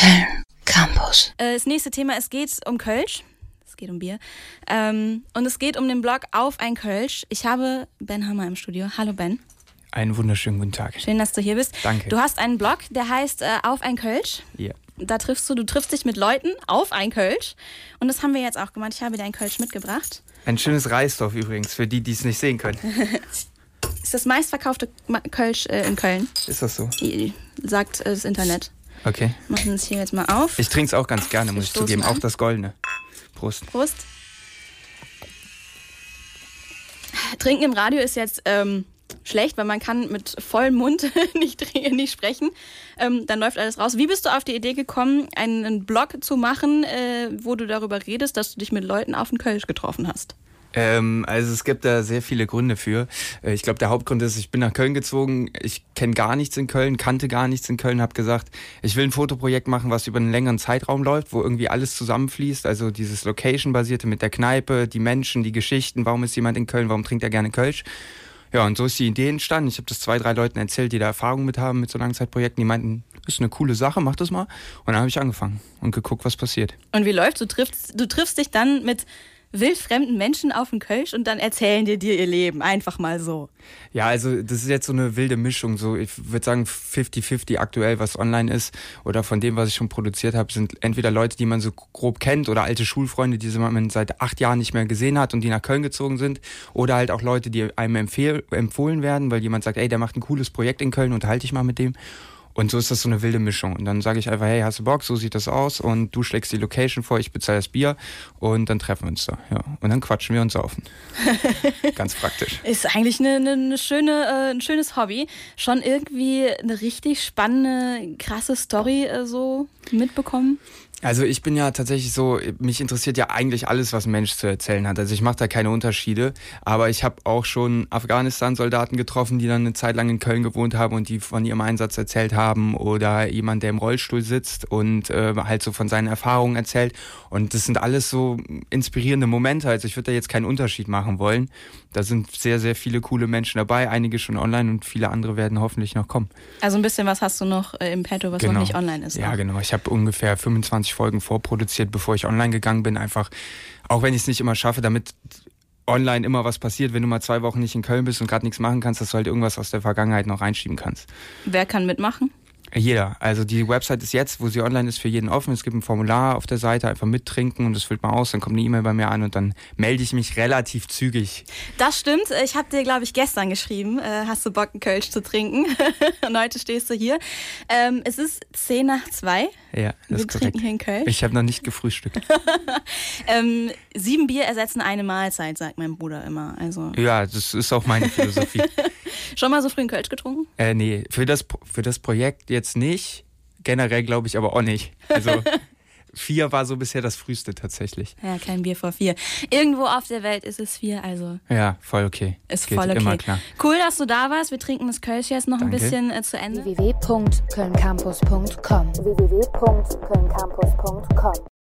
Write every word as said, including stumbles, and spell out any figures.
Köln Campus. Äh, das nächste Thema, es geht um Kölsch. Es geht um Bier. Ähm, und es geht um den Blog Auf ein Kölsch. Ich habe Ben Hammer im Studio. Hallo Ben. Einen wunderschönen guten Tag. Schön, dass du hier bist. Danke. Du hast einen Blog, der heißt äh, Auf ein Kölsch. Ja. Da triffst du, du triffst dich mit Leuten auf ein Kölsch. Und das haben wir jetzt auch gemacht. Ich habe dir ein Kölsch mitgebracht. Ein schönes Reisdorf übrigens, für die, die es nicht sehen können. Ist das meistverkaufte Kölsch äh, in Köln. Ist das so? Sagt äh, das Internet. Okay. Machen wir es hier jetzt mal auf. Ich trinke es auch ganz gerne, muss ich zugeben. an. Auch das Goldene. Prost. Prost. Trinken im Radio ist jetzt ähm, schlecht, weil man kann mit vollem Mund nicht, nicht sprechen. Ähm, dann läuft alles raus. Wie bist du auf die Idee gekommen, einen Blog zu machen, äh, wo du darüber redest, dass du dich mit Leuten auf den Kölsch getroffen hast? Ähm, also es gibt da sehr viele Gründe für. Ich glaube, der Hauptgrund ist, ich bin nach Köln gezogen, ich kenne gar nichts in Köln, kannte gar nichts in Köln, habe gesagt, ich will ein Fotoprojekt machen, was über einen längeren Zeitraum läuft, wo irgendwie alles zusammenfließt, also dieses Location-basierte mit der Kneipe, die Menschen, die Geschichten, warum ist jemand in Köln, warum trinkt er gerne Kölsch? Ja, und so ist die Idee entstanden. Ich habe das zwei, drei Leuten erzählt, die da Erfahrung mit haben mit so Langzeitprojekten, die meinten, ist eine coole Sache, mach das mal. Und dann habe ich angefangen und geguckt, was passiert. Und wie läuft's? Du triffst, du triffst dich dann mit wildfremden Menschen auf den Kölsch und dann erzählen dir dir ihr Leben, einfach mal so. Ja, also das ist jetzt so eine wilde Mischung, so ich würde sagen fifty fifty aktuell, was online ist oder von dem, was ich schon produziert habe, sind entweder Leute, die man so grob kennt oder alte Schulfreunde, die man seit acht Jahren nicht mehr gesehen hat und die nach Köln gezogen sind oder halt auch Leute, die einem empfehl- empfohlen werden, weil jemand sagt, ey, der macht ein cooles Projekt in Köln, unterhalte ich mal mit dem. Und so ist das so eine wilde Mischung. Und dann sage ich einfach, hey, hast du Bock? So sieht das aus. Und du schlägst die Location vor, ich bezahle das Bier. Und dann treffen wir uns da. Ja. Und dann quatschen wir und saufen. Ganz praktisch. Ist eigentlich eine, eine, eine schöne, äh, ein schönes Hobby. Schon irgendwie eine richtig spannende, krasse Story äh, so mitbekommen? Also ich bin ja tatsächlich so, mich interessiert ja eigentlich alles, was ein Mensch zu erzählen hat. Also ich mache da keine Unterschiede, aber ich habe auch schon Afghanistan-Soldaten getroffen, die dann eine Zeit lang in Köln gewohnt haben und die von ihrem Einsatz erzählt haben oder jemand, der im Rollstuhl sitzt und äh, halt so von seinen Erfahrungen erzählt. Und das sind alles so inspirierende Momente. Also ich würde da jetzt keinen Unterschied machen wollen. Da sind sehr, sehr viele coole Menschen dabei, einige schon online und viele andere werden hoffentlich noch kommen. Also ein bisschen was hast du noch äh, im Petto, was genau. noch nicht online ist. Ja, auch. genau. Ich habe ungefähr fünfundzwanzig Folgen vorproduziert, bevor ich online gegangen bin. Einfach, auch wenn ich es nicht immer schaffe, damit online immer was passiert, wenn du mal zwei Wochen nicht in Köln bist und gerade nichts machen kannst, dass du halt irgendwas aus der Vergangenheit noch reinschieben kannst. Wer kann mitmachen? Jeder. Also die Website ist jetzt, wo sie online ist, für jeden offen. Es gibt ein Formular auf der Seite, einfach mittrinken und das füllt man aus, dann kommt eine E-Mail bei mir an und dann melde ich mich relativ zügig. Das stimmt. Ich habe dir, glaube ich, gestern geschrieben, äh, hast du Bock, einen Kölsch zu trinken? Und heute stehst du hier. Ähm, es ist zehn nach zwei. Ja, das Wir ist korrekt. trinken hier einen Kölsch. Ich habe noch nicht gefrühstückt. ähm, sieben Bier ersetzen eine Mahlzeit, sagt mein Bruder immer. Also Ja, das ist auch meine Philosophie. schon mal so früh einen Kölsch getrunken? Äh, nee, für das, für das Projekt jetzt nicht. Generell glaube ich aber auch nicht. Also vier war so bisher das früheste tatsächlich. Ja, kein Bier vor vier. Irgendwo auf der Welt ist es vier, also Ja, voll okay. ist Geht voll okay. immer klar. Cool, dass du da warst. Wir trinken das Kölsch jetzt noch Danke. ein bisschen äh, zu Ende. w w w punkt köln campus punkt com w w w punkt köln campus punkt com